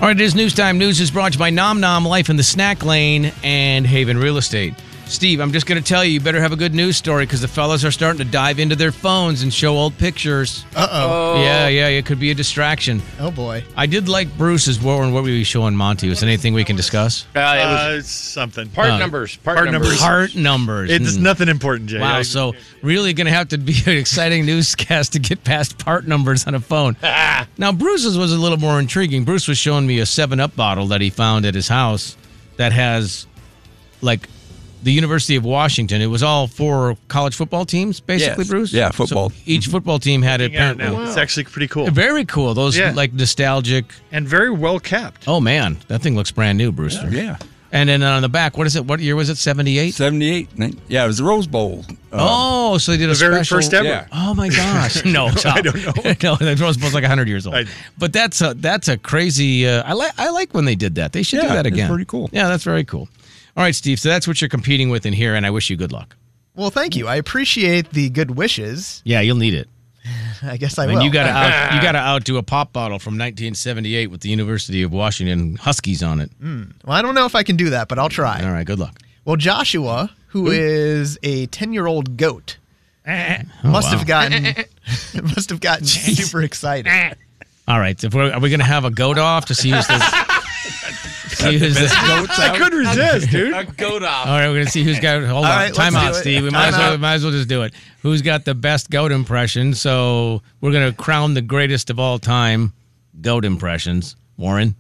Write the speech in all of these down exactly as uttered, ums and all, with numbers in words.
All right, it is news time. News is brought to you by Nom Nom Life in the Snack Lane and Haven Real Estate. Steve, I'm just going to tell you, you better have a good news story because the fellas are starting to dive into their phones and show old pictures. Uh-oh. Yeah, yeah, it could be a distraction. Oh, boy. I did like Bruce's. What were, what were you showing Monty? Was there anything we can discuss? Uh, it was Uh, it's something. part uh, numbers. Part, part numbers. numbers. Part numbers. It's Hmm. nothing important, Jay. Wow, I- so really going to have to be an exciting newscast to get past part numbers on a phone. Now, Bruce's was a little more intriguing. Bruce was showing me a seven up bottle that he found at his house that has, like, the University of Washington. It was all for college football teams, basically, Yes. Bruce? Yeah, football. So each football team had it Looking at it apparently. now, It's actually pretty cool. Very cool. Those, Yeah. like, nostalgic. And very well kept. Oh, man. That thing looks brand new, Brewster. Yeah. And then on the back, what is it? What year was it? seventy-eight? seventy-eight. nin- Yeah, it was the Rose Bowl. Uh, Oh, so they did a The very special. first ever. Yeah. Oh my gosh! No, stop. I don't know. no, the Rose Bowl's like hundred years old. I- But that's a that's a crazy. Uh, I like I like when they did that. They should do Yeah, that it's again. pretty cool. Yeah, that's very cool. All right, Steve. So that's what you're competing with in here, and I wish you good luck. Well, thank you. I appreciate the good wishes. Yeah, you'll need it. I guess I I mean, will. you got to out, you got to outdo a pop bottle from nineteen seventy-eight with the University of Washington Huskies on it. Well, I don't know if I can do that, but I'll try. All right, good luck. Well, Joshua, who is a ten-year-old goat, Oh, must wow. have gotten must have gotten super excited. All right, if we're, are we going to have a goat off to see who's this? see who's this? I couldn't resist, dude. A goat off. All right, we're gonna see who's got. Hold All on, right, time let's out, do it. Steve. We Time might as well, out. might as well just do it. Who's got the best goat impression? So we're gonna crown the greatest of all time goat impressions. Warren.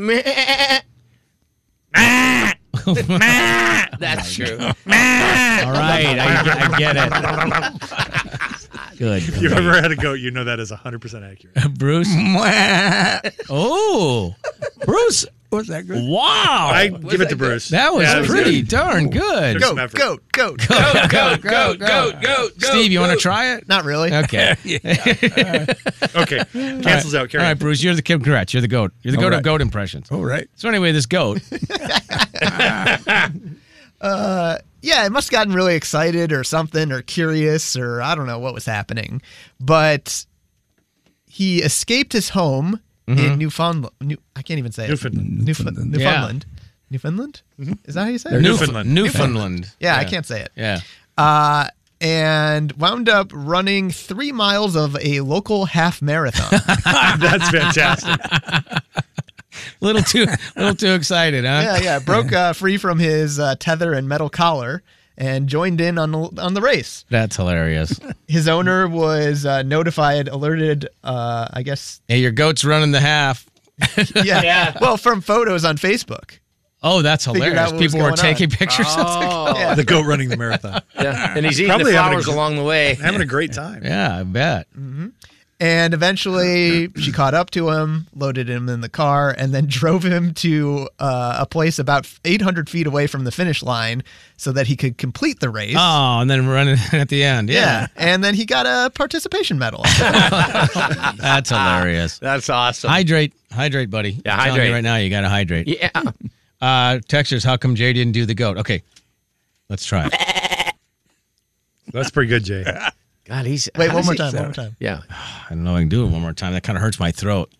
That's true. All right, I, I get it. Good. If you've ever had a goat, you know that is one hundred percent accurate. Bruce. Oh, Bruce. was that good? Wow. I give it to Bruce. that was Yeah, it pretty good. darn good. There's Goat, some effort. goat, goat, goat. Goat, Goat, goat, goat, goat. Steve, you want to try it? Not really. Okay. Okay, cancels out. Carry All right, on. Bruce, you're the kid. Congrats. You're the goat. You're the All goat of right. goat impressions. All right. So anyway, this goat. Yeah, it must have gotten really excited or something or curious or I don't know what was happening. But he escaped his home in Newfoundland. New, I can't even say it. Newfoundland. Newfoundland. Newfoundland. Newfoundland? Is that how you say it? Newfoundland. Newfoundland. Yeah, I can't say it. Yeah. Uh, and wound up running three miles of a local half marathon. That's fantastic. Little too, little too excited, huh? yeah, yeah. Broke uh, free from his uh, tether and metal collar and joined in on the, on the race. That's hilarious. His owner was uh, notified, alerted, uh, I guess. Hey, your goat's running the half. Yeah. Yeah. Well, from photos on Facebook. Oh, that's Figured hilarious. out what was People were going taking on. pictures of the Oh. Yeah. The goat running the marathon. Yeah. And he's eating Probably the having a flowers gr- along the way. Having a great time. Yeah, I bet. And eventually she caught up to him, loaded him in the car, and then drove him to uh, a place about eight hundred feet away from the finish line so that he could complete the race. Oh, and then running at the end. Yeah. Yeah. And then he got a participation medal. That's hilarious. That's awesome. Hydrate. Hydrate, buddy. Yeah, I'm telling you hydrate. right now, you got to hydrate. Yeah. Uh, Texters, how come Jay didn't do the goat? Okay, let's try it. That's pretty good, Jay. God, he's. Wait, how one does more he time, one sound? more time. Yeah. I don't know if I can do it one more time. That kind of hurts my throat.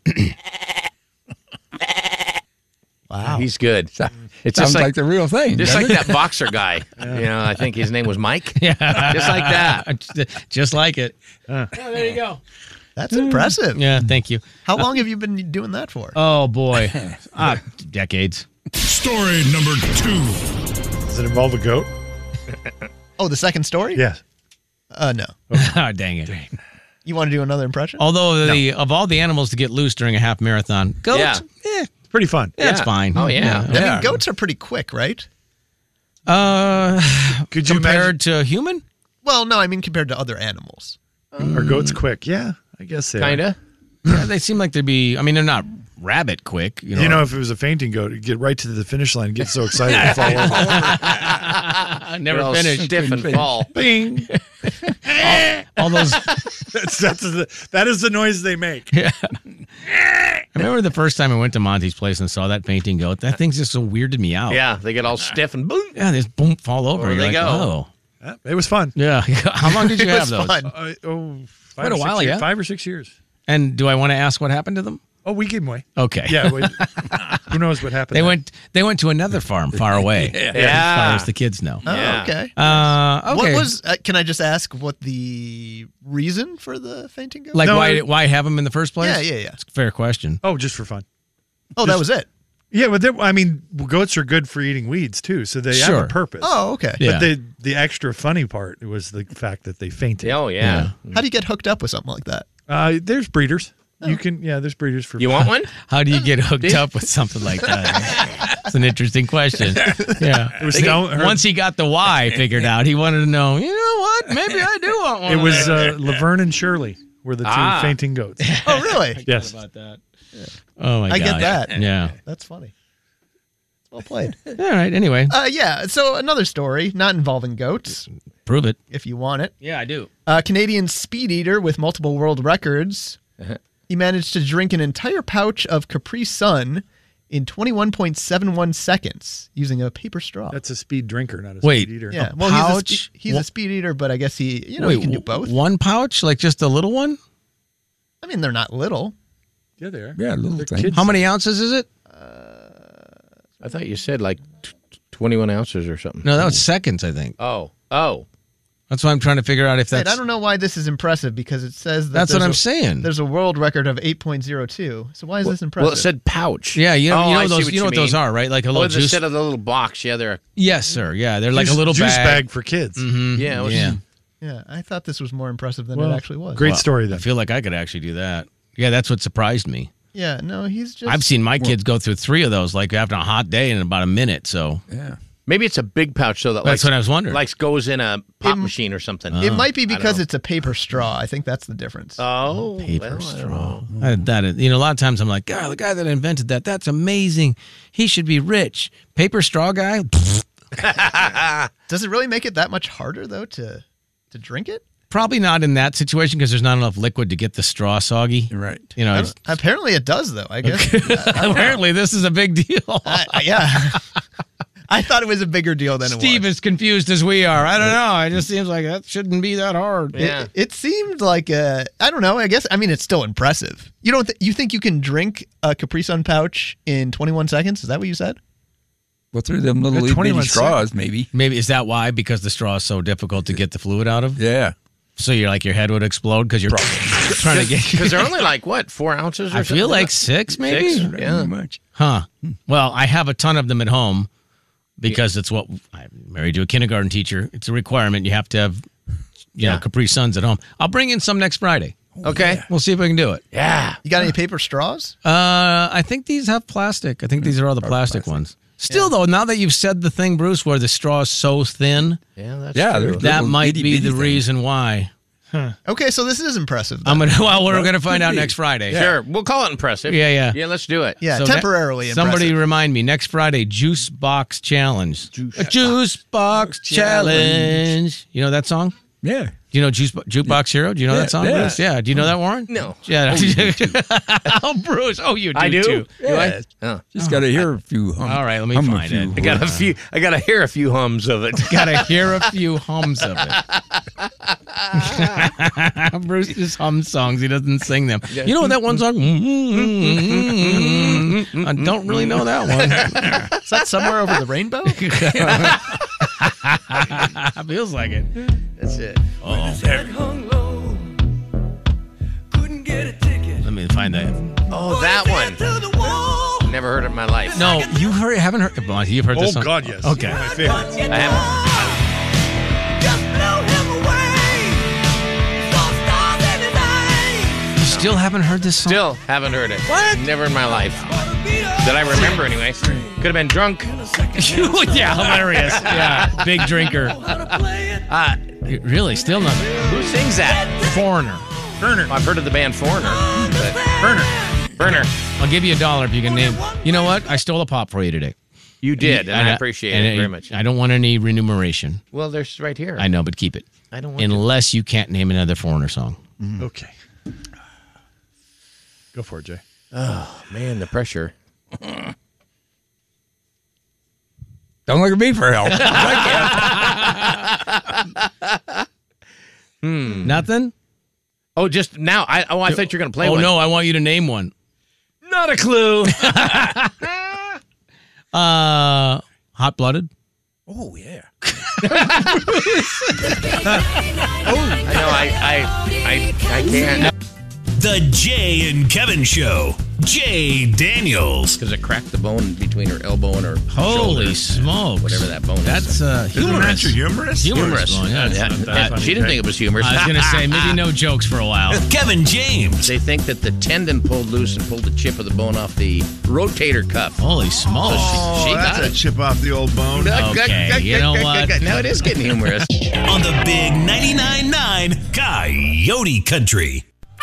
Wow. He's good. It's Sounds just like, like, the real thing. just doesn't like it? that boxer guy. You know, I think his name was Mike. Yeah. Just like that. Just like it. Oh, there you go. That's impressive. Yeah, thank you. How long have you been doing that for? Oh, boy. Ah, decades. Story number two. Does it involve a goat? Oh, the second story? Yes. Uh, no. Ah, dang it. You want to do another impression? Although, the of all the animals to get loose during a half marathon, goats, Yeah. eh, It's pretty fun. that's Yeah. fine. Oh, yeah. I mean, goats are pretty quick, right? Uh, Could you compared to human? Well, no, I mean compared to other animals. imagine? Are goats quick? Yeah, I guess they are. Kind of. Yeah, they seem like they'd be. I mean, they're not rabbit quick. You know, You know, if it was a fainting goat, it'd get right to the finish line, get so excited and fall over. I They're never all finished. stiff and fall. Bing. All those. That's, that's the, that is the noise they make. I remember the first time I went to Monty's place and saw that fainting goat. That thing's just so weirded me out. Yeah, they get all stiff and boom. Yeah, they just boom, fall over. There You're they like, go. Oh. Yeah, it was fun. Yeah. How long did you It have was those? fun. Uh, oh, five Quite a or six while, years, yeah. Five or six years. And do I want to ask what happened to them? Oh, we gave them away. Okay. Yeah. We, who knows what happened? They there. went. They went to another farm far away. Yeah. As far as the kids know. Oh, Yeah. okay. Uh, okay. What was? Uh, can I just ask what the reason for the fainting goat? like No, why? it- Why have them in the first place? Yeah, yeah, yeah. It's a fair question. Oh, just for fun. Oh, that was it. Yeah, but they- I mean, goats are good for eating weeds too, so they have Sure. a purpose. Oh, okay. Yeah. But the the extra funny part was the fact that they fainted. Oh, yeah. How do you get hooked up with something like that? Uh, there's breeders. Oh. You can, yeah, there's breeders for. You want one? How do you get hooked up with something like that? It's an interesting question. Yeah. It was down, her- Once he got the why figured out, he wanted to know, you know what? Maybe I do want one. It of was those. uh, Laverne and Shirley were the two Ah. fainting goats. Oh, really? Yes. about that. Oh, my I God. get that. Yeah. That's funny. Well played. All right. Anyway, Uh, yeah. So another story, not involving goats, prove it. if you want it. Yeah, I do. A Canadian speed eater with multiple world records. He managed to drink an entire pouch of Capri Sun in twenty-one point seven one seconds using a paper straw. That's a speed drinker, not a Wait. speed eater. yeah. a Well, he's, a, pouch? spe- he's Wha- a speed eater, but I guess he, you know, Wait, he can do w- both. One pouch, like just a little one. I mean, they're not little. Yeah, they are. Yeah, little They're thing. kids. How many ounces is it? I thought you said like t- t- twenty-one ounces or something. No, that was seconds. I think. Oh. Oh. That's why I'm trying to figure out if Wait, that's. I don't know why this is impressive because it says that That's what there's I'm a- saying. There's a world record of eight point oh two. So why is this impressive? Well, it said pouch. Yeah, you know, Oh, you know I see those. what You know what those mean. are, right? Like a Oh, little juice. instead of the little box, yeah, they're. Yes, sir. Yeah, they're like Juice- a little juice bag. bag for kids. Mhm. Yeah, it was- yeah. yeah, I thought this was more impressive than Well, it actually was. Great Well, story I then. feel like I could actually do that. Yeah, that's what surprised me. Yeah, no, he's just. I've seen my kids go through three of those, like after a hot day in about a minute. So Yeah. Maybe it's a big pouch so that that's like, what I was wondering. like goes in a pop It- machine or something. It might be I don't because know. it's a paper straw. I think that's the difference. Oh, paper well, I don't straw. know. I- that is, you know, a lot of times I'm like, God, the guy that invented that, that's amazing. He should be rich. Paper straw guy. Does it really make it that much harder though to to drink it? Probably not in that situation because there's not enough liquid to get the straw soggy. Right. You know, I it's- don't- apparently it does though. I guess. apparently this is a big deal. I, I- yeah. I thought it was a bigger deal than Steve it was. is confused as we are. I don't know. It just seems like that shouldn't be that hard. Yeah. It, it seemed like uh, I don't know. I guess I mean it's still impressive. You don't th- you think you can drink a Capri Sun pouch in twenty-one seconds? Is that what you said? Well, through them little Got itty twenty-one bitty straws, maybe. Maybe is that why? Because the straw is so difficult to get the fluid out of. Yeah. So you're like your head would explode because you're trying to get. Because they're only like what four ounces. Or I feel something? like six, maybe. Six? Pretty Yeah. much. Huh. Well, I have a ton of them at home because it's what I'm married to a kindergarten teacher. It's a requirement. You have to have, you Yeah. know, Capri Suns at home. I'll bring in some next Friday. Okay. We'll see if we can do it. Yeah. You got any paper straws? Uh, I think these have plastic. I think these are all the plastic, ones. Still, though, now that you've said the thing, Bruce, where the straw is so thin, Yeah. That's Yeah, true. they're- that Little might itty be bitty the thing. reason why. Okay, so this is impressive. then. I'm gonna. Well, we're gonna find out could be. next Friday. Sure. We'll call it impressive. Yeah, yeah. Yeah. Let's do it. yeah, So temporarily ne- impressive. Somebody remind me next Friday, Juice Box Challenge. Juice a Juice Box Challenge. You know that song? Yeah. Do you know Juice Bo- Jukebox Hero? Do you know Yeah, that song, yeah. Bruce? Yeah. Do you know that, Warren? No. Yeah. Oh, Bruce. Oh, you do I do. too. Do I? Yeah. Oh. Just got to hear a few hum. All right, let me hum a find few it. I got a few. I got to hear a few hums of it. Gotta hear a few hums of it. Bruce just hums songs. He doesn't sing them. You know that one song? I don't really know that one. Is that somewhere over the rainbow? Feels like it. That's it. Let me find that. Oh, that one. Never heard it in my life. No, you heard, haven't heard. Well, you've heard this Oh song. God, yes. Okay. My favorite. I haven't. You still haven't heard this song? Still haven't heard it. What? Never in my life. That I remember anyway. Could have been drunk. Yeah, hilarious. Yeah, big drinker. Uh, Really, still not. who sings that? Foreigner. Burner. I've heard of the band Foreigner. But Burner. Burner. I'll give you a dollar if you can name. You know what? I stole a pop for you today. You did, and I appreciate and it very much. I don't want any remuneration. Well, there's right here. I know, but keep it. I don't want to. Unless you can't name another Foreigner song. Okay. Go for it, Jay. Oh, man, the pressure. Don't look at me for help. Nothing? Oh, just now. I oh, I thought you were going to play Oh, one. no, I want you to name one. Not a clue. Uh, hot blooded. Oh, yeah. I know. I I I, I can't. The Jay and Kevin Show. Jay Daniels. Because it cracked the bone between her elbow and her Holy shoulder. smokes! Whatever that bone is. That's uh, Isn't that humorous. your humorous? Humorous. Well, yeah. Yeah, not that uh, funny, she didn't Jay. think it was humorous. I was gonna say maybe no jokes for a while. Kevin James. They think that the tendon pulled loose and pulled the chip of the bone off the rotator cuff. Holy smokes! Oh, She that's got a it. chip off the old bone. Okay, you know what? Now it is getting humorous. On the big ninety-nine point nine Coyote Country.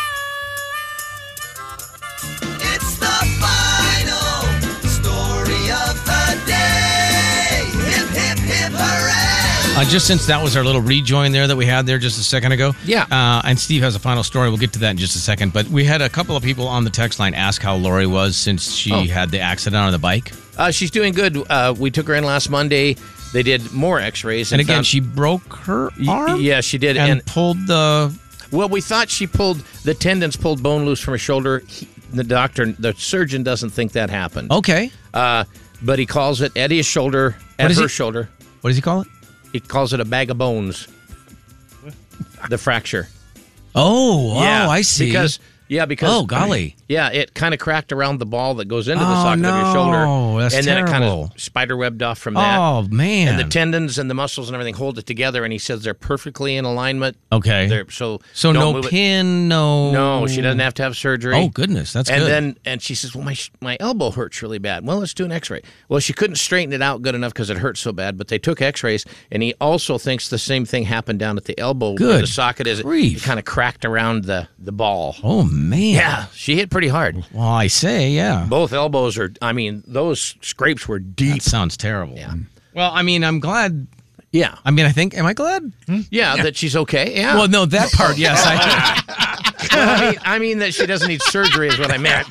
It's the final story of the day. Hip, hip, hip, hooray! Uh, just since that was our little rejoin there that we had there just a second ago. Yeah. Uh, and Steve has a final story. We'll get to that in just a second. But we had a couple of people on the text line ask how Lori was since she Oh. had the accident on the bike. Uh, she's doing good. Uh, we took her in last Monday. They did more X-rays. And again, found- she broke her Y- arm. Yeah, she did. And, And, pulled the. well, we thought she pulled the tendons, pulled bone loose from her shoulder. He, the doctor, the surgeon, doesn't think that happened. Okay. Uh, but he calls it at his shoulder, What at is her he- shoulder. What does he call it? He calls it a bag of bones. The fracture. Oh, wow, I see. Because yeah, because Oh, golly. yeah, it kind of cracked around the ball that goes into the Oh, socket of your shoulder, no, that's and then it kind terrible. of spider webbed off from that. Oh, man. And the tendons and the muscles and everything hold it together. And he says they're perfectly in alignment. Okay. They're, so so don't no move it. pin, no. No, she doesn't have to have surgery. Oh, goodness. That's and good. then and she says, well, my sh- my elbow hurts really bad. Well, let's do an X-ray. Well, she couldn't straighten it out good enough because it hurt so bad. But they took X-rays, and he also thinks the same thing happened down at the elbow where Good the socket is. It, grief. it kind of cracked around the the ball. Oh, man. Yeah, she hit pretty hard. Well, I say, yeah. Both elbows are. I mean, those scrapes were deep. That sounds terrible. Yeah. Well, I mean, I'm glad. Yeah, I mean, I think. Am I glad? yeah, that she's okay. Yeah. Well, no, that part, yes. I, Well, I mean, I mean that she doesn't need surgery is what I meant.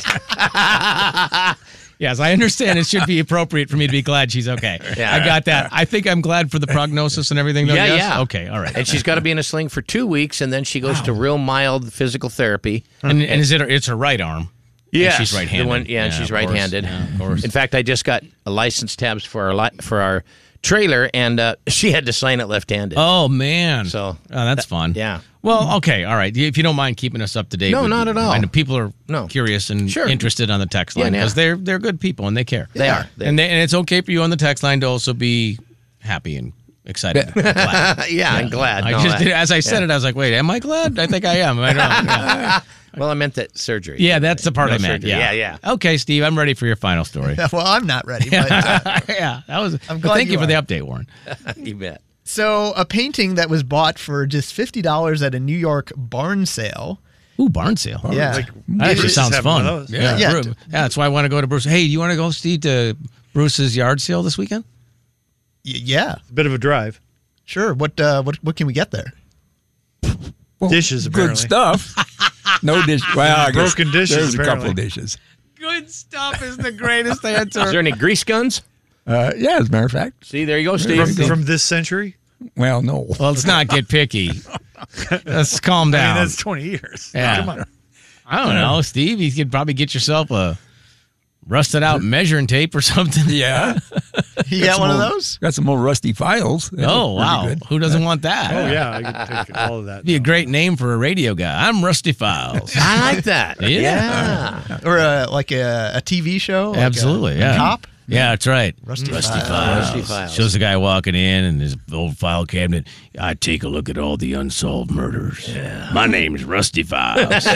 yes, I understand. It should be appropriate for me to be glad she's okay. Yeah. I got that. I think I'm glad for the prognosis and everything. Though, Yeah, yes? yeah. Okay, all right. And she's got to be in a sling for two weeks, and then she goes to real mild physical therapy. And, and is it? Her, it's her right arm. And Yeah, she's right-handed. The one, yeah, and Yeah, she's of course. right-handed. Yeah, of course. In fact, I just got a license tabs for our li- for our trailer, and uh, she had to sign it left-handed. Oh man. So, oh, that's fun. yeah. Well, okay, all right. If you don't mind keeping us up to date. No, with- not at all. I know people are No. curious and Sure. interested on the text Yeah, line yeah. because they're they're good people and they care. They are. They- and they, and it's okay for you on the text line to also be happy and excited. glad. yeah, I'm glad. I No, just I- did, as I said yeah. it, I was like, wait, am I glad? I think I am. I don't know. Yeah. Well, I meant that surgery. Yeah, that's the part No I meant. surgery. Yeah. Yeah, Okay, Steve, I'm ready for your final story. Well, I'm not ready. But, uh, yeah, that was. I'm but glad thank you, you for the are. update, Warren. You bet. so, a painting that was bought for just fifty dollars at a New York barn sale. Ooh, barn sale. Yeah. Like, That actually Bruce is sounds having one fun. of those. Yeah, Yeah. Bru- yeah, that's why I want to go to Bruce. Hey, do you want to go, Steve, to Bruce's yard sale this weekend? Y- yeah, It's a bit of a drive. sure. What uh, what what can we get there? Well, Dishes, apparently. Good stuff. No dish. Well, I guess Broken dishes, There's a couple apparently. of dishes. Good stuff is the greatest Is answer. there any grease guns? Uh, yeah, as a matter of fact. See, there you go, From, Steve. from this century? Well, no. Well, let's not get picky. Let's calm I down. mean, that's twenty years. Yeah. Come on. I don't know, Steve. You could probably get yourself a rusted out measuring tape or something. Yeah. You got one of Some old- those? Got some old rusty files. They Oh, look pretty wow. good. Who doesn't want that? Oh, yeah. I could take all of that. Be a great name for a radio guy. I'm Rusty Files. I like that. Yeah. yeah. Or uh, like a, a T V show? Like a- Absolutely, a yeah. cop? Yeah, that's right. Rusty Rusty Files. Files. Rusty Files. Shows the guy walking in and his old file cabinet. I take a look at all the unsolved murders. My name's Rusty Files.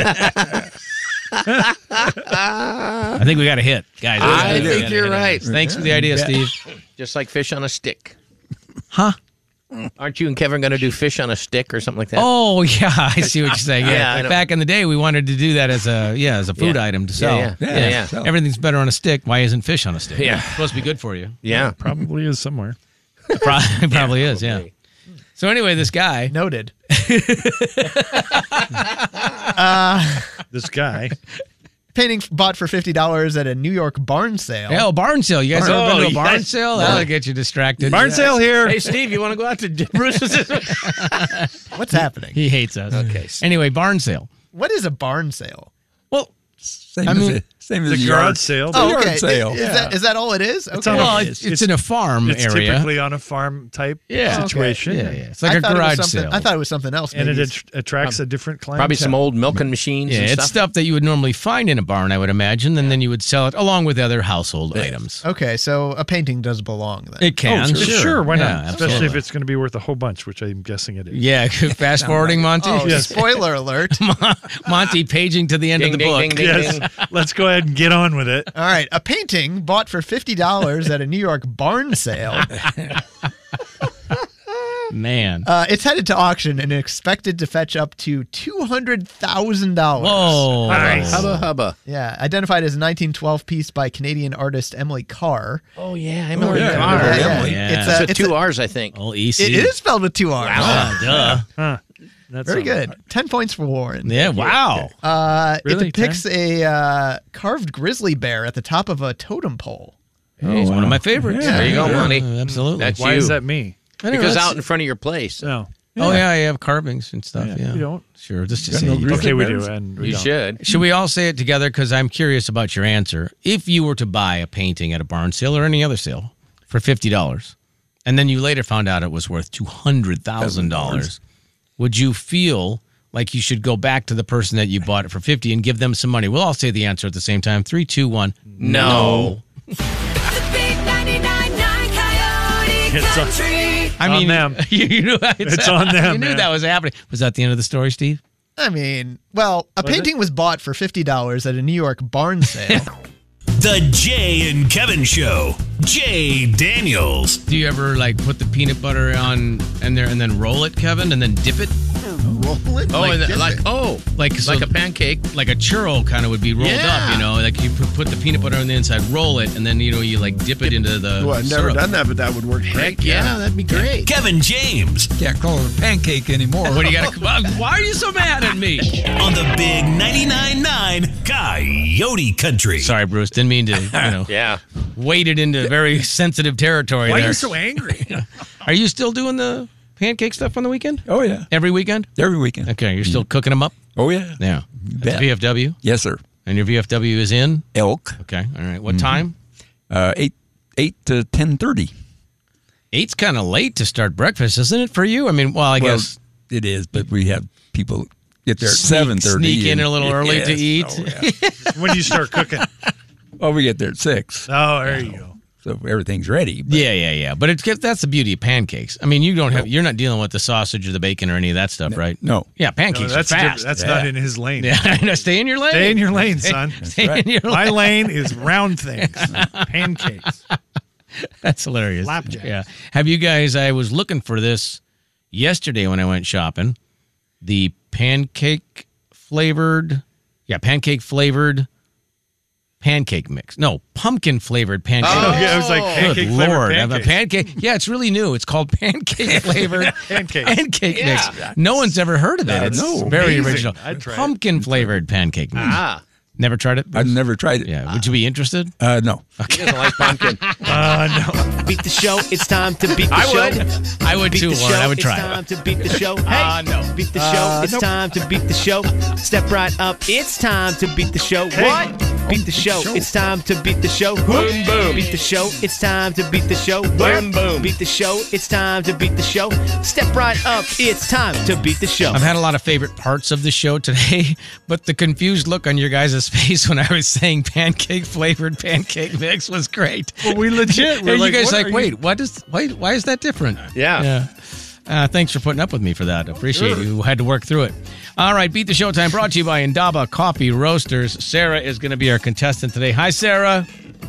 I think we got a hit, guys. I We got a think hit. you're right. Thanks for the idea, Steve. Just like fish on a stick. Huh? Aren't you and Kevin going to do fish on a stick or something like that? Oh yeah, I see what you're saying. Yeah, Yeah, I like know. back in the day, we wanted to do that as a yeah as a food Yeah. item to Yeah, sell. yeah. Yeah, yeah. sell. Everything's better on a stick. Why isn't fish on a stick? Yeah. It's supposed to be good for you. Yeah. Probably is somewhere. Pro- it probably is. Yeah. So anyway, this guy. Noted. This guy. Painting bought for fifty dollars at a New York barn sale. Yeah, oh, barn sale. You guys Barn- ever been to Oh, a barn yes. sale? That'll get you distracted. Barn sale here. Hey, Steve, you want to go out to Bruce's? What's happening? He hates us. Okay. Anyway, barn sale. What is a barn sale? Well, Same I as mean, the, same as The the garage yard sale. Oh, Oh, yard okay. sale. Is, that, is that all it is? Okay. on a- Well, it's, It's- it's in a farm It's area. typically on a farm type Yeah. situation. Yeah, yeah. It's like I a thought it was garage something- sale. I thought it was something else. And maybe it it's- att- attracts a different client. Probably some old milking machines yeah, and it's stuff. stuff that you would normally find in a barn, I would imagine, and then you would sell it along with other household items. Okay, so a painting does belong then. It can, Sure, sure. sure, why Yeah, not? Especially absolutely. if it's going to be worth a whole bunch, which I'm guessing it is. Yeah, fast forwarding, Monty. Oh, Yes. spoiler alert. Monty paging to the end Ding, of the ding, book. ding, ding, Yes, ding. let's go ahead and get on with it. All right, a painting bought for fifty dollars at a New York barn sale. Man. Uh, it's headed to auction and expected to fetch up to two hundred thousand dollars. Whoa. Nice. Hubba hubba. Yeah, identified as a nineteen twelve piece by Canadian artist Emily Carr. Oh yeah, I remember yeah. the Oh, car. Yeah, yeah. Emily. Yeah. It's, It's a, with it's two a- R's, I think. Oh, E C. it is spelled with two R's. Oh, duh. Huh. That's Very all good. right. Ten points for Warren. Yeah, wow. Uh, Really? It depicts a uh, carved grizzly bear at the top of a totem pole. Hey, he's one of my favorites. Yeah. There you go, Yeah, Monty. Absolutely. That's Why you. is that me? I know, Because that's- out in front of your place. No. Oh, yeah, you have carvings and stuff. Yeah. We don't. Sure. Just to Got say. no you grizzly Okay, we bears? do. And we You don't. should. Should we all say it together? Because I'm curious about your answer. If you were to buy a painting at a barn sale or any other sale for fifty dollars, and then you later found out it was worth two hundred thousand dollars, would you feel like you should go back to the person that you bought it for fifty and give them some money? We'll all say the answer at the same time. Three, two, one. No. The big ninety-nine point nine Coyote It's a- Country. I On mean, them. you, you knew It's on them, You knew man. that was happening. Was that the end of the story, Steve? I mean, well, a Was painting was bought for fifty dollars at a New York barn sale. The Jay and Kevin Show. Jay Daniels. Do you ever like put the peanut butter on and there and then roll it, Kevin, and then dip it? Roll it Oh, like and dip like it. oh, Like so- like a pancake. like a churro kind of would be rolled Yeah. up, you know, like you put, put the peanut butter on the inside, roll it, and then, you know, you like dip it into the Well, I've never syrup. done that, but that would work great. Heck yeah, that'd be great. Kevin James Can't call it a pancake anymore. What do you got to Why are you so mad at me? on the big ninety-nine point nine Coyote Country. Sorry, Bruce, didn't mean to, you know, Yeah. wade it into very sensitive territory Why are there. you so angry? Are you still doing the pancake stuff on the weekend? Oh, yeah. Every weekend? Every weekend. Okay, you're still cooking them up? Oh, yeah. Yeah. bet. That's V F W? Yes, sir. And your V F W is in? Elk. Okay, all right. What time? Uh, eight eight to ten thirty. Eight's kind of late to start breakfast, isn't it, for you? I mean, well, I Well, guess it is, but we have people get there at Sneak- seven thirty. sneak in a little early to eat. Oh, yeah. When do you start cooking? Well, we get there at six, Oh, there you go. so everything's ready. But Yeah, yeah, yeah. But it's that's the beauty of pancakes. I mean, you don't have you're not dealing with the sausage or the bacon or any of that stuff, right? No. Yeah, No, pancakes that's are different- fast. that's Yeah. not in his lane. yeah, stay in your lane. Stay in your lane, son. Stay right. in your My lane. lane is round things, pancakes. That's hilarious. Flapjacks. Yeah. Have you guys? I was looking for this yesterday when I went shopping. The pancake flavored, yeah, pancake flavored pancake mix. No, pumpkin flavored pancake. Oh, mix. yeah, it was like Good pancake flavored Lord, I have a pancakes. pancake. Yeah, it's really new. It's called pancake flavored Pancakes. pancake Yeah. mix. No one's ever heard of that. That's It's very amazing. original. I'd try it. Pumpkin flavored pancake mix. Ah, Never tried it? I've never tried it. Yeah. Would you be interested? Uh, no. he doesn't like pumpkin. Uh, no. Beat the show. It's time to beat the I show. would. I would Beat too, the Warren. show. I would it's try time it. to beat the show. Hey, Uh, no. beat the show. it's time to beat the show. Step right up. It's time to beat the show. What? Beat the show. It's time to beat the show. Boom boom. Beat the show. It's time to beat the show. Boom boom. Beat the show. It's time to beat the show. Step right up. It's time to beat the show. I've had a lot of favorite parts of the show today, but the confused look on your guys' face when I was saying pancake flavored pancake mix was great. Well, we legit. We're And like, you guys what like, are wait, what is why why is that different? Yeah. Yeah. Uh, thanks for putting up with me for that. Appreciate it. You had to work through it. All right, Beat the Showtime brought to you by Indaba Coffee Roasters. Sarah is going to be our contestant today. Hi, Sarah.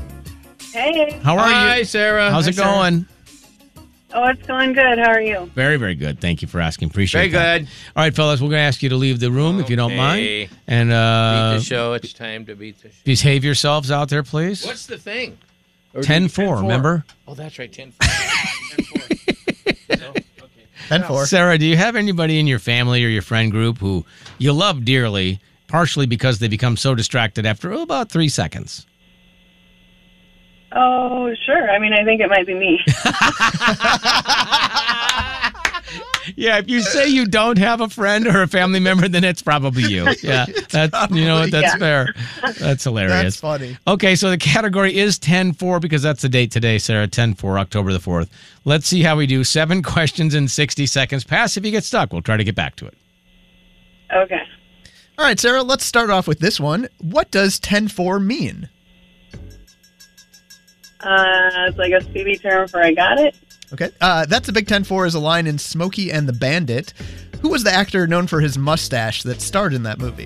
Hey. How are Hi, you? Sarah. How's Hi, it Sarah. going? Oh, it's going good. How are you? Very, very good. Thank you for asking. Appreciate Very that. good. All right, fellas, we're going to ask you to leave the room if you don't Okay. mind. And uh, Beat the show. It's time to beat the show. behave yourselves out there, please. What's the thing? Or ten did- four, remember? Oh, that's right. ten four. ten four. So, okay. ten four. Sarah, do you have anybody in your family or your friend group who you love dearly, partially because they become so distracted after oh, about three seconds? Oh, sure. I mean, I think it might be me. Yeah, if you say you don't have a friend or a family member, then it's probably you. Yeah, that's you know what, that's yeah. fair. That's hilarious. That's funny. Okay, so the category is ten four because that's the date today, Sarah. ten four, October the fourth. Let's see how we do. Seven questions in sixty seconds. Pass if you get stuck. We'll try to get back to it. Okay. All right, Sarah, let's start off with this one. What does ten four mean? Uh, it's like a C B term for I got it. Okay. Uh, That's a Big ten four is a line in Smokey and the Bandit. Who was the actor known for his mustache that starred in that movie?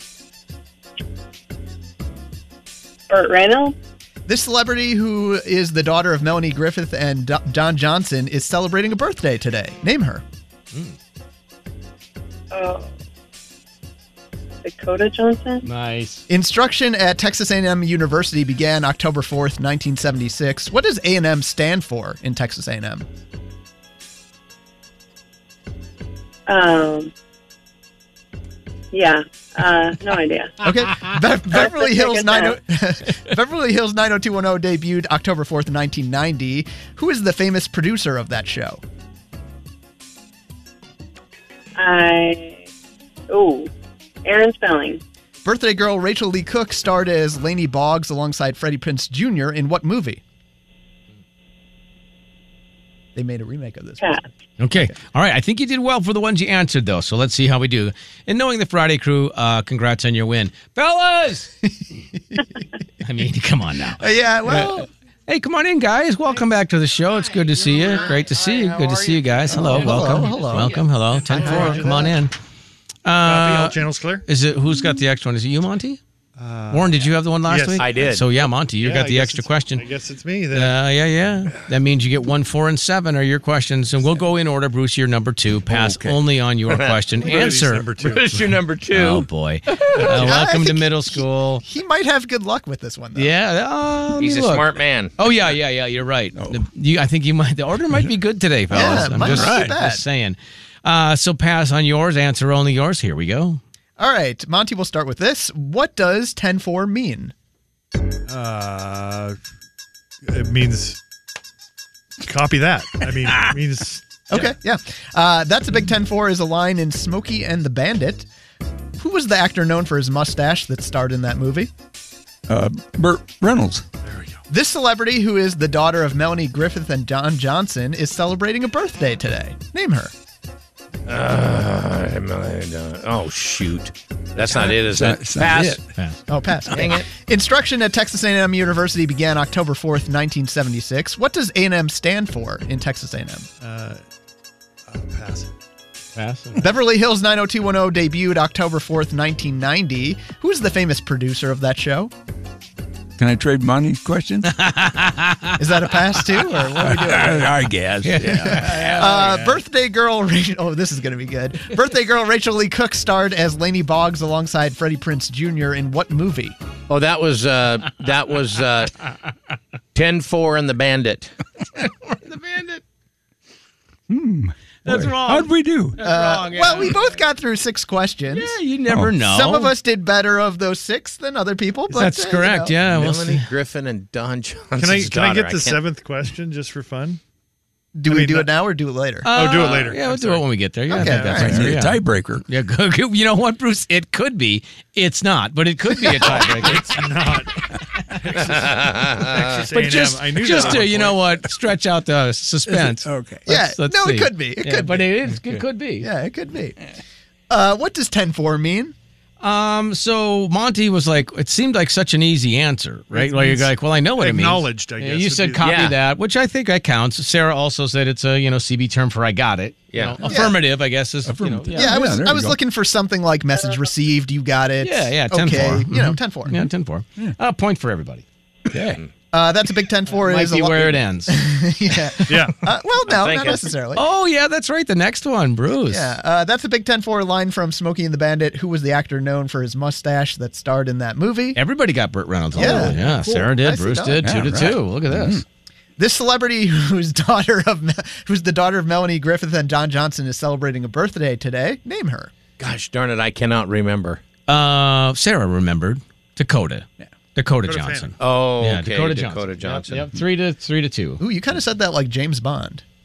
Burt Reynolds. This celebrity, who is the daughter of Melanie Griffith and Do- Don Johnson, is celebrating a birthday today. Name her. Oh. Dakota Johnson. Nice. Instruction at Texas A and M University began October fourth, nineteen seventy-six. What does A and M stand for in Texas A and M? Um. Yeah. Uh, no idea. Okay. Be- Beverly take Hills it nine down. Beverly Hills nine oh two one oh debuted October fourth, nineteen ninety. Who is the famous producer of that show? I. Oh. Aaron Spelling. Birthday girl Rachel Lee Cook starred as Lainey Boggs alongside Freddie Prinze Junior in what movie? They made a remake of this. Pass. Okay. All right. I think you did well for the ones you answered, though. So let's see how we do. And knowing the Friday crew, uh, congrats on your win. Fellas! I mean, come on now. Uh, yeah, well, Hey, come on in, guys. Welcome back to the show. It's good to see you. Great to see you. Good to see you guys. Hello. Welcome. hello. Welcome. Hello. ten four. Come on in. Copy, all Uh, channels clear. is it who's got the extra one? Is it you, Monty? Warren, did you have the one last yes, week? I did. So yeah, Monty, you Yeah, got I the guess extra it's- question. I guess it's me. Then. Uh, yeah, yeah. That means you get one, four, and seven are your questions, and we'll go in order. Bruce, you're number two. Pass Okay. only on your question. Brady's Answer. number two. Who's your number two? Oh boy. Uh, welcome to think- middle school. he might have good luck with this one, though. Yeah. Uh, let He's me a look. smart man. Oh yeah, yeah, yeah. You're right. The- you, I think you might. The order might be good today, fellas. Yeah, it I'm might just, not be bad. just saying. Uh, so pass on yours. Answer only yours. Here we go. All right, Monty, we'll start with this. What does ten four mean? Uh, it means copy that. I mean, it means Okay, yeah. Uh, That's a Big ten four is a line in Smokey and the Bandit. Who was the actor known for his mustache that starred in that movie? Uh, Burt Reynolds. This celebrity, who is the daughter of Melanie Griffith and Don Johnson, is celebrating a birthday today. Name her. Uh, oh, shoot. That's not it, is it? That's not Pass. it. Pass. Oh, pass. Dang it. Instruction at Texas A and M University began October fourth, nineteen seventy-six. What does A and M stand for in Texas A and M? uh, uh, pass. Pass. Beverly Hills nine oh two one oh debuted October fourth, nineteen ninety. Who is the famous producer of that show? Can I trade Monty's question? Is that a pass too, or what are we doing? I guess. Yeah. Uh, birthday girl Rachel. Oh, this is going to be good. Birthday girl Rachel Lee Cook starred as Lainey Boggs alongside Freddie Prinze Junior in what movie? Oh, that was uh, that was uh, ten four and the Bandit. The Bandit. That's Boy, wrong. How'd we do? That's wrong. Yeah. Well, we both got through six questions. Yeah, you never Oh. know. Some of us did better of those six than other people. But, That's uh, correct. you know. Yeah. We'll Melanie see. Griffin and Don Johnson's Can I can I daughter. get the can't- seventh question just for fun? Do I we mean, do no- it now or do it later? Oh, do it later. Yeah, I'm we'll do sorry. it when we get there. Yeah, I Okay, think that's all right. right. Need Yeah. a tiebreaker. Yeah, go- go- you know what, Bruce? It could be. It's not, but it could be a tiebreaker. It's not. Texas A but and M, just, I knew just that to, at you one know point. what, stretch out the suspense. Okay. yeah. let's no, see. it could be. It Yeah, could but be. it is. It could be. Yeah, it could be. Uh, what does ten four mean? Um. So Monty was like, it seemed like such an easy answer, right? It like you're means like, well, I know what it means. acknowledged, I Yeah, guess, you would said be- copy Yeah. that, which I think that counts. Sarah also said it's a you know C B term for I got it. You Yeah. know, affirmative, I guess is Affirmative. You know, Yeah, I Yeah, was there I you was go. looking for something like message received. You got it. Yeah, yeah, ten okay. four. You know, Mhm. ten four. Yeah, ten four. Uh, point for everybody. Okay. Uh, that's a big ten four. Might is be a lo- where it ends. yeah. Yeah. Uh, well, no, not thinking. necessarily. Oh yeah, that's right. The next one, Bruce. Yeah, uh, that's a Big ten four line from Smokey and the Bandit. Who was the actor known for his mustache that starred in that movie? Everybody got Burt Reynolds. Yeah. Oh, yeah. Cool. Sarah did. Nicely Bruce done. did. Two Yeah, to right. two. Look at this. This celebrity, whose daughter of Me- who's the daughter of Melanie Griffith and Don Johnson, is celebrating a birthday today. Name her. Gosh darn it, I cannot remember. Uh, Sarah remembered Dakota. Dakota Dakota Johnson. Oh, Yeah, okay. Dakota, Dakota Johnson. Johnson. Yep, yep. Three to three to two. Ooh, you kind of said that like James Bond.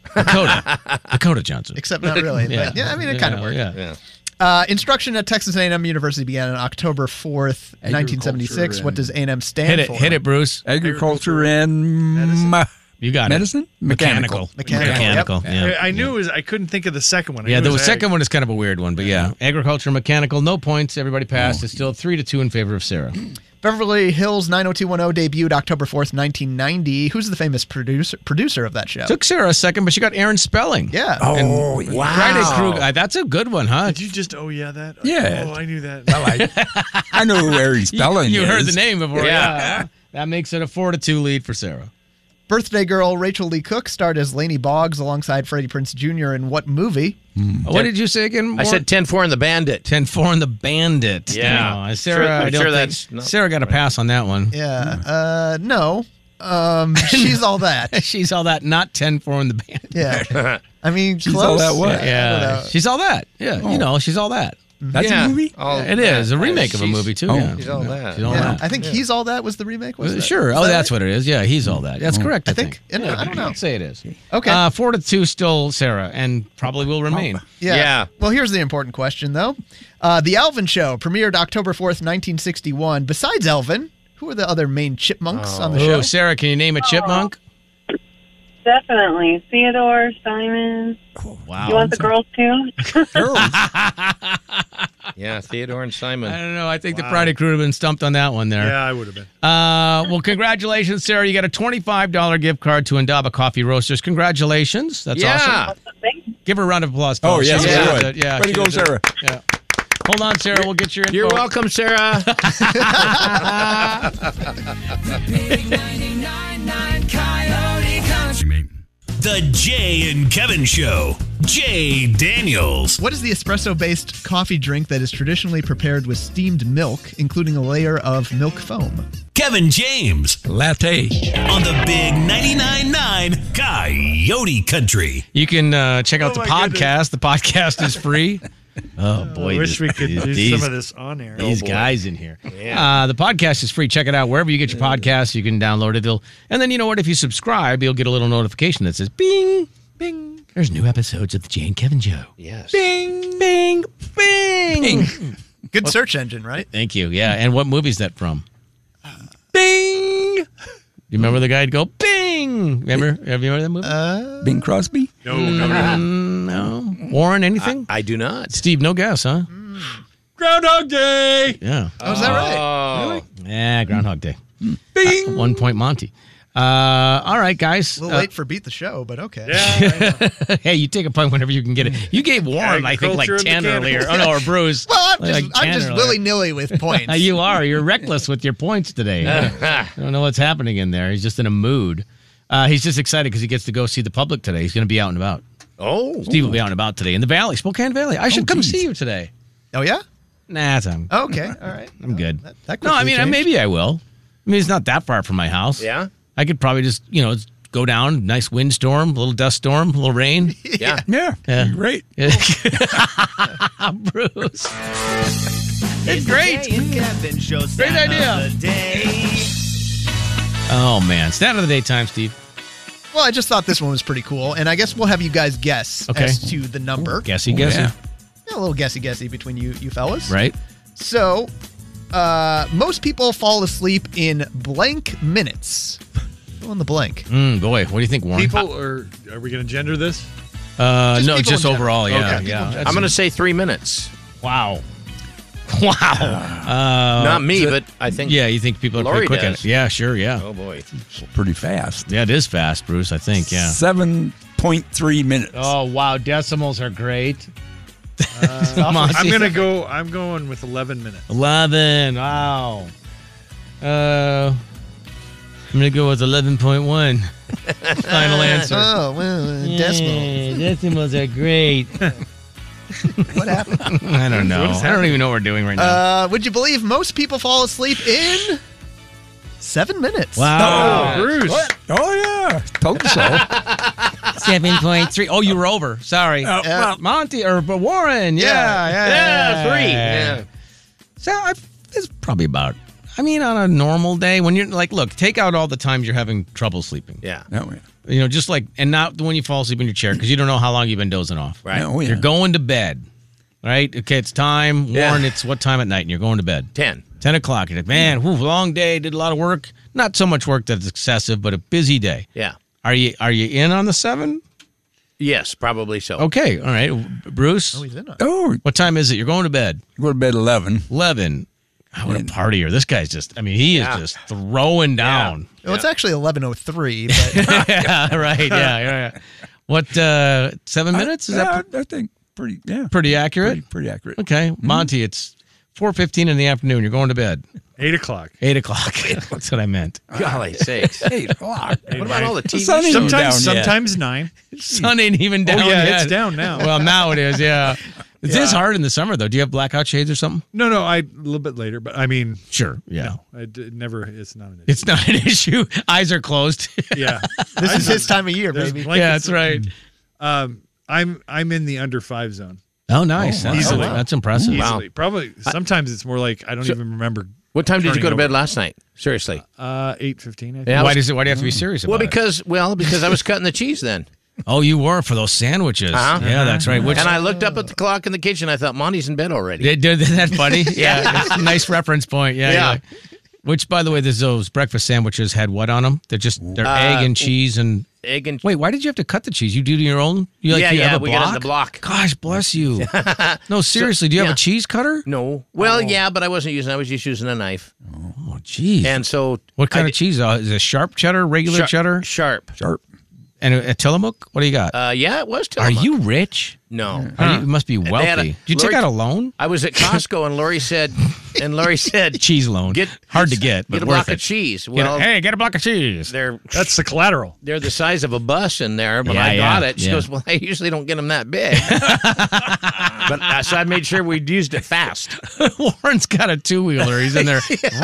Dakota. Dakota Johnson. Except not really. Yeah. But yeah, I mean, it kind of worked. Yeah. Yeah. Uh, instruction at Texas A and M University began on October fourth, nineteen seventy-six. Agriculture What does A and M stand Hit it, for? hit it, Bruce. Agriculture and me- You got medicine? it. Mechanical. Mechanical, Mechanical. Yeah. I, I knew it was. I couldn't think of the second one. I Yeah, knew the it was second ag. one is kind of a weird one, but yeah, agriculture, mechanical, no points. Everybody passed. It's still three to two in favor of Sarah. Beverly Hills nine oh two one oh debuted October fourth, nineteen ninety. Who's the famous producer producer of that show? Took Sarah a second, but she got Aaron Spelling. Yeah. Oh, yeah. Friday Krueger. uh, That's a good one, huh? Did you just? Oh yeah, that. Yeah. Oh, I knew that. Well, I, I know who Aaron Spelling You is. heard the name before. Yeah. Yeah. That makes it a four to two lead for Sarah. Birthday girl Rachel Lee Cook starred as Lainey Boggs alongside Freddie Prinze Junior in what movie? What did you say again? I said ten four in the Bandit. ten four in the Bandit. Yeah. No, Sarah, Sure- I'm I don't sure think, that's not- Sarah got a pass on that one. Yeah. Uh, no. Um, she's all that. She's all that, not ten four in the Bandit. Yeah. I mean, She's close. all that what? Yeah. I don't Yeah, know. she's all that. Yeah, you know, she's all that. That's Yeah. a movie? All It is a that. remake of a She's- movie too. Oh. Yeah, She's all that. She's all Yeah, that. I think He's All That was the remake. Was Uh, that- Sure. was Oh, that that's right? what it is. Yeah, he's all that. That's correct. I, I think. think. Yeah, I don't know. I'd say it is. Okay. Uh, four to two, still Sarah, and probably will remain. Yeah. Yeah. Well, here's the important question, though. Uh, the Alvin Show premiered October fourth, nineteen sixty-one. Besides Alvin, who are the other main chipmunks on the show? Oh, Sarah, can you name a chipmunk? Definitely. Theodore, Simon. Wow. You want the girls too? Yeah, Theodore and I Simon. don't know. I think the Friday crew would have been stumped on that one there. Yeah, I would have been. Uh, well, congratulations, Sarah. You got a twenty-five dollars gift card to Indaba Coffee Roasters. Congratulations. That's Yeah. awesome. Give her a round of applause. Oh, folks. yes, She we deserves would. it. Yeah, Way to she go, deserves Sarah. it. Yeah. Hold on, Sarah. We'll get your info. You're welcome, Sarah. The Jay and Kevin Show. Jay Daniels. What is the espresso-based coffee drink that is traditionally prepared with steamed milk, including a layer of milk foam? Kevin James. Latte. On the big ninety-nine point nine Coyote Country. You can uh, check out Oh, the my podcast. The podcast is free. Oh, boy. I wish this- we could do these, some of this on air. These guys in here. Uh, the podcast is free. Check it out wherever you get your podcasts. You can download it. It'll, and then, you know what? If you subscribe, you'll get a little notification that says, bing, bing. There's new episodes of The Jay and Kevin Show. Yes. Bing, bing, bing. Good search engine, right? Thank you. Yeah. And what movie is that from? Bing. You remember the guy'd go, bing. Remember? Have you remember that movie? Uh, Bing Crosby? No, no, no. Mm, no. Warren, anything? I do not. Steve, no guess, huh? Groundhog Day. Yeah. oh, is that right? Oh. Yeah, Groundhog Day. Bing. One point Monty. Uh, all right, guys. A little Uh, late for Beat the Show, but okay. Yeah. I know. hey, you take a point whenever you can get it. You gave Warren, I think, like Agriculture and ten mechanical. earlier. Oh, no, or Bruce. Well, I'm Like just, I'm ten just earlier. willy-nilly with points. You are. You're reckless with your points today. I don't know what's happening in there. He's just in a mood. Uh, he's just excited because he gets to go see the public today. He's going to be out and about. Oh. Steve will be out and about today in the Valley, Spokane Valley. I should Oh, come geez. see you today. Oh, yeah? Nah, I'm, Okay, all right. I'm good. That, that No, I quickly mean, changed. maybe I will. I mean, it's not that far from my house. Yeah. I could probably just, you know, go down, nice windstorm, a little dust storm, a little rain. Yeah. Yeah. Yeah. Great. Bruce. It's great. Great idea. Oh, man. Stat of the day time, Steve. Well, I just thought this one was pretty cool, and I guess we'll have you guys guess Okay. as to the number. Guessy, guessy. yeah. Yeah, a little guessy-guessy between you you fellas. Right? So, uh, most people fall asleep in blank minutes. Fill in the blank. Mm, boy, what do you think, Warren? People, or are we going to gender this? uh, Just no, people just in general. overall, yeah. Okay, people in yeah. general. I'm going to say three minutes. Wow. Wow. Uh, Not me, so- but I think. Yeah, you think people are Lori pretty quick at does. it. Yeah, sure, yeah. Oh, boy. Pretty fast. Yeah, it is fast, Bruce, I think, yeah. seven point three minutes. Oh, wow, decimals are great. I'm going to go, I'm going with eleven minutes. eleven, wow. Uh, I'm going to go with eleven point one. Final answer. Oh, well, uh, decimal. Yeah, decimals are great. What happened? I don't know. I don't even know what we're doing right now. Uh, would you believe most people fall asleep in seven minutes? wow. Oh, Bruce. Oh, yeah. Told you so. seven point three. Oh, you were over. Sorry. Oh, well, Monty or but Warren. Yeah. Yeah. Yeah, three. Yeah. So I, it's probably about, I mean, on a normal day when you're like, look, take out all the times you're having trouble sleeping. Yeah. no, yeah. You know, just like, and not when you fall asleep in your chair because you don't know how long you've been dozing off. Right. Oh, yeah. You're going to bed, right? Okay, it's time. Yeah. Warren, it's what time at night? And you're going to bed. ten. ten o'clock. You're like, man, whew, long day, did a lot of work. Not so much work that's excessive, but a busy day. Yeah. Are you Are you in on the seven? Yes, probably so. Okay, all right. Bruce, Oh, he's in on it. Oh, what time is it? You're going to bed. go to bed eleven. eleven. Oh, what a partier. This guy's just, I mean, he Yeah. is just throwing down. Well, it's actually eleven oh three, but Yeah, right. Yeah, yeah, yeah. What, uh, seven minutes? Is that Yeah, I think pretty, yeah. pretty accurate? Pretty, pretty accurate. Okay. Monty, it's four fifteen in the afternoon. You're going to bed. Eight o'clock. eight o'clock. That's what I meant. Golly sakes. Eight o'clock. What about all the T V The sun ain't shows? down yet. Sometimes, sometimes nine. Sun ain't even down Oh yeah, yet. it's down now. Well, now it is, yeah. It Yeah. is hard in the summer, though. Do you have blackout shades or something? No, no, I a little bit later, but I mean, Sure, yeah. I d- never. It's not an issue. It's not an issue. Eyes are closed. yeah. this is his time of year, There's baby. blankets Yeah, that's right. Um, I'm I'm in the under five zone Oh, nice. Oh, that's, easily. that's impressive. easily. Probably sometimes it's more like I don't even remember. What time did you go to Turning bed over. last night? Seriously. Uh, eight fifteen. I think. Yeah, I Why was- does it? Why do you have to be serious about Well, it? because well, because I was cutting the cheese then. Oh, you were for those sandwiches. Uh-huh. Yeah, that's right. Which And I looked up at the clock in the kitchen. I thought, Monty's in bed already. Did, did that funny? Yeah, it's a nice reference point. Yeah, Yeah. yeah. Which, by the way, there's those breakfast sandwiches had what on them? They're just they're Uh, egg and cheese and. Egg and Wait, why did you have to cut the cheese? You do your own? You like Yeah, you yeah, have a we block? got it in the block. Gosh, bless you. No, seriously, do you have yeah. a cheese cutter? No. Well, yeah, but I wasn't using. I was just using a knife. Oh, geez. And so, what kind I of cheese? Uh, is it sharp cheddar, regular Sharp- cheddar, Sharp. Sharp. and a, a Tillamook? What do you got? Uh, yeah, it was. Are Tillamook. you rich? No. Are you, you must be They had wealthy. a- Did you take Lori- out a loan? I was at Costco and Lori said, and Lori said, Cheese loan. Get Hard to get, but get a worth block it. of cheese. Get a- Well, hey, get a block of cheese. they're That's the collateral. they're the size of a bus in there, but Yeah, I got yeah, it. She yeah. goes, well, I usually don't get them that big. But uh, so I made sure we'd used it fast. Warren's got a two wheeler. He's in there.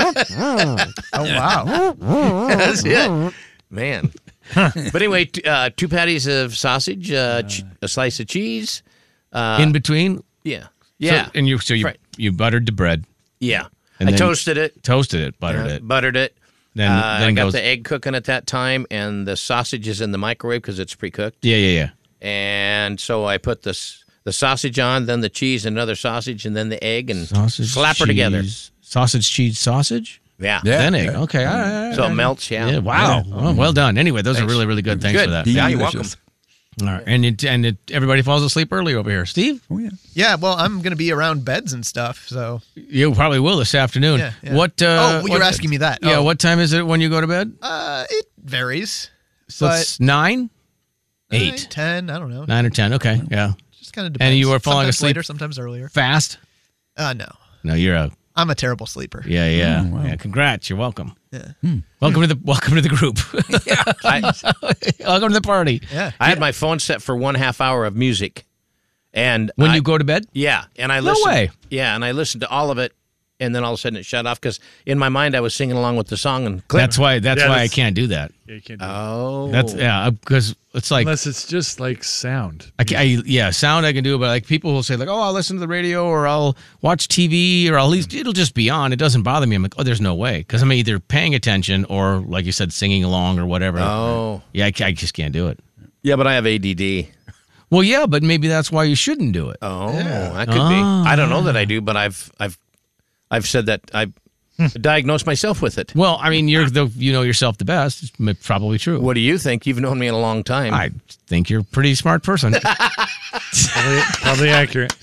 Oh wow. That's it, man. But anyway, t- uh, two patties of sausage, uh, ch- a slice of cheese. Uh, in between. yeah, yeah, So, and you so you Right. you buttered the bread, yeah. and I then- toasted it, toasted it, buttered uh, it. buttered it. Then uh, then I got goes. the egg cooking at that time, and the sausage is in the microwave because it's pre-cooked. Yeah, yeah, yeah. And so I put this the sausage on, then the cheese, another sausage, and then the egg, and Sausage, slap her together. cheese, Sausage, cheese, sausage. Yeah. Yeah. Then egg. Okay. All right, all right, So all it right. melts. Yeah. Yeah. Wow. Well, well done. Anyway, those are Thanks. really, really good. Thanks Good. for that. Yeah, you're Delicious. welcome. All right. And it, and it, everybody falls asleep early over here. Steve, Oh, yeah. Yeah, well, I'm gonna be around beds and stuff, so you probably will this afternoon. yeah. yeah. What? Uh, oh, well, what- you're asking me that. Yeah. Oh, What time is it when you go to bed? Uh, it varies. So but it's nine, nine, eight, ten. I don't know. nine or ten. Okay. Yeah. Just kind of depends. you are falling sometimes asleep- later, sometimes earlier. Fast. Uh, no, No, you're a. I'm a terrible sleeper. Yeah, yeah, Oh, wow. yeah. Congrats. You're welcome. Yeah. Welcome to the welcome to the group. I, welcome to the party. Yeah. I had my phone set for one half hour of music, and When I- you go to bed? yeah, and I No listened. way. Yeah, and I listened to all of it, and then all of a sudden it shut off because in my mind I was singing along with the song and click. That's why. That's Yeah, why I that's- can't do that. Yeah, you can't do that. Oh, That's yeah. Because it's like Unless it's just like sound. I, ca- I yeah, sound I can do, but like people will say like, oh, I'll listen to the radio or I'll watch T V or I'll at least it'll just be on. It doesn't bother me. I'm like, oh, there's no way because I'm either paying attention or like you said, singing along or whatever. Oh, Yeah, I, ca- I just can't do it. yeah, but I have A D D. Well, yeah, but maybe that's why you shouldn't do it. Oh, that could be. I don't know that I do, but I've I've I've said that I've diagnosed myself with it. Well, I mean, you're the you know yourself the best. It's m- probably true. What do you think? You've known me a long time. I think you're a pretty smart person. Probably, probably accurate.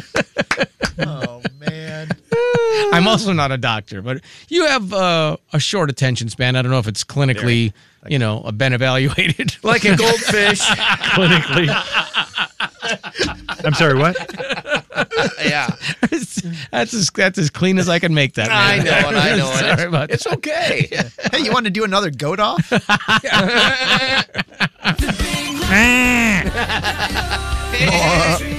Oh man. I'm also not a doctor, but you have uh, a short attention span. I don't know if it's clinically, you know, been evaluated. like a goldfish. Clinically. I'm sorry, what? Yeah, that's as that's as clean as I can make that. I man. know, and I know. and Sorry it's, about it's okay. Hey, you want to do another goat off? The big